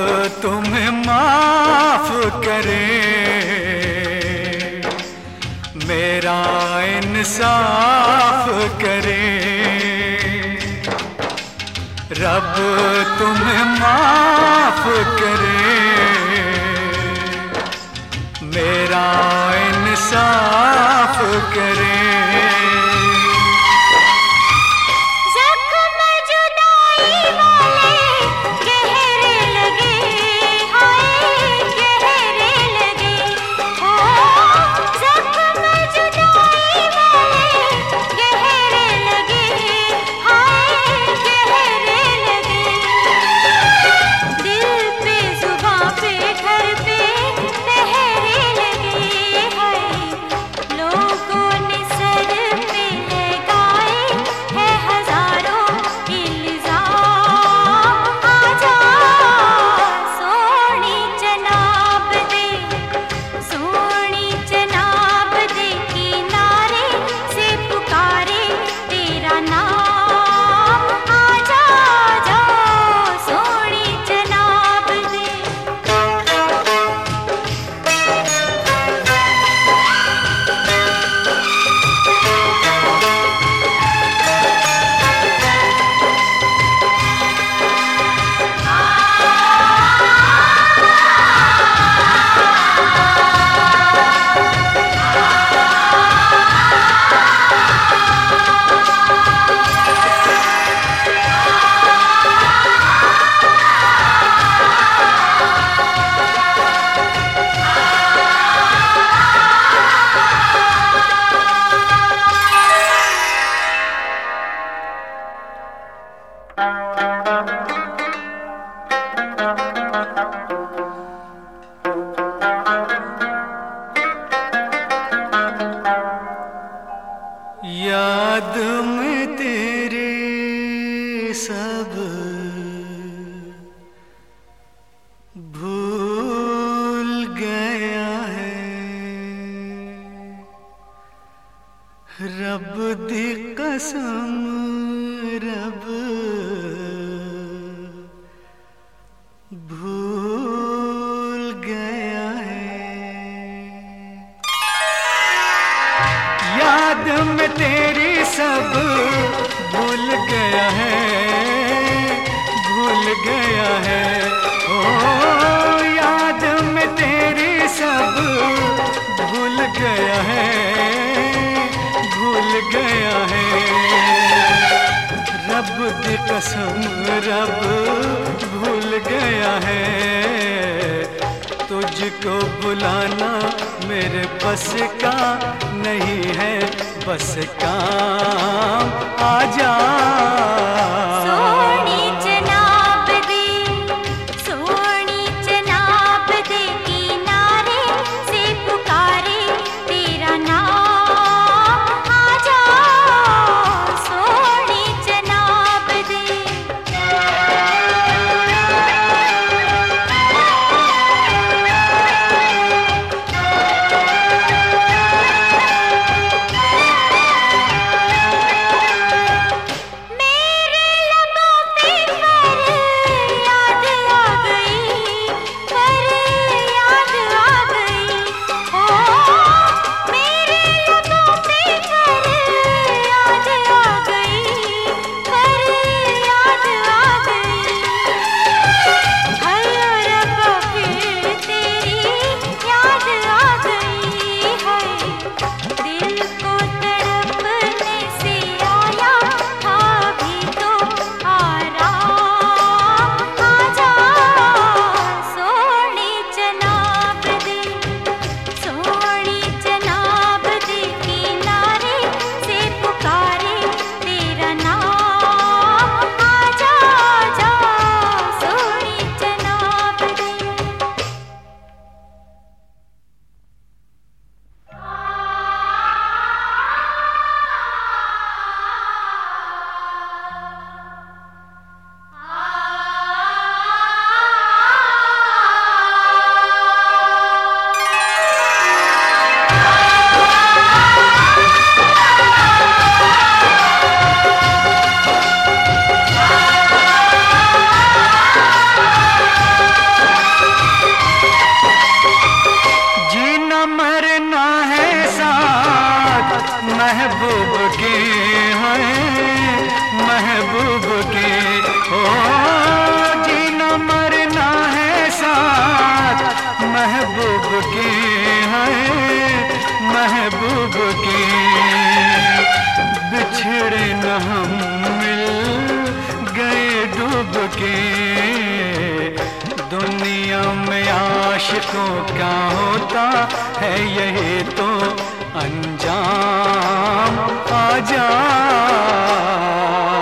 तुम्हें माफ करे, मेरा इंसाफ करे। रब तुम्हें माफ करे, मेरा इंसाफ करे। याद में तेरे सब भूल गया है, रब दी कसम रब भूल गया है। याद में तेरी सब भूल गया है, भूल गया है। ओ याद में तेरी सब भूल गया है, भूल गया है। रब दी कसम रब भूल गया है। तुझको बुलाना मेरे बस का नहीं है, बस काम आजा। मेरे के हैं महबूब के, बिछड़े न हम मिल गए डूब के। दुनिया में आशिकों का होता है यही तो अंजाम, आजा